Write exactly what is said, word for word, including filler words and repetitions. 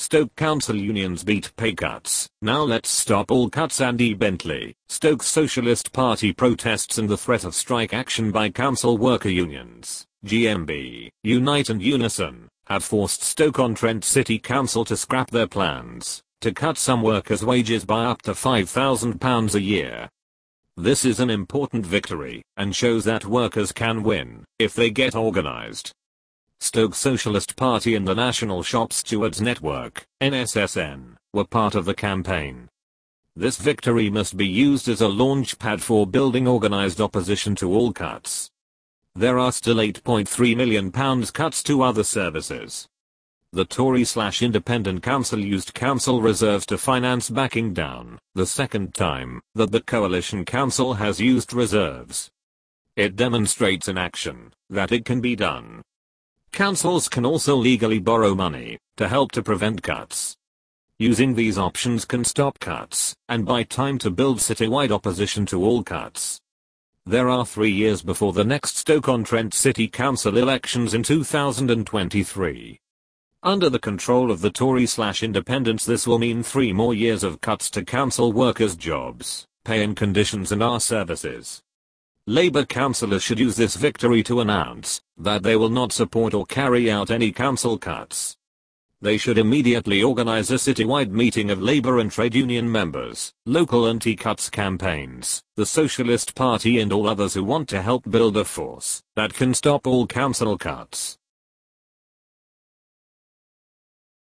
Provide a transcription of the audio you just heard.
Stoke Council unions beat pay cuts. Now let's stop all cuts. Andy Bentley. Stoke Socialist Party protests and the threat of strike action by council worker unions, G M B, Unite and Unison, have forced Stoke-on-Trent City Council to scrap their plans to cut some workers' wages by up to five thousand pounds a year. This is an important victory and shows that workers can win if they get organised. Stoke Socialist Party and the National Shop Stewards Network, N S S N, were part of the campaign. This victory must be used as a launchpad for building organised opposition to all cuts. There are still eight point three million pounds cuts to other services. The Tory-slash-Independent Council used council reserves to finance backing down, the second time that the Coalition Council has used reserves. It demonstrates in action that it can be done. Councils can also legally borrow money to help to prevent cuts. Using these options can stop cuts and buy time to build citywide opposition to all cuts. There are three years before the next Stoke-on-Trent City Council elections in two thousand twenty-three. Under the control of the Tory-slash-Independents, this will mean three more years of cuts to council workers' jobs, pay and conditions and our services. Labour councillors should use this victory to announce that they will not support or carry out any council cuts. They should immediately organise a citywide meeting of Labour and trade union members, local anti-cuts campaigns, the Socialist Party and all others who want to help build a force that can stop all council cuts.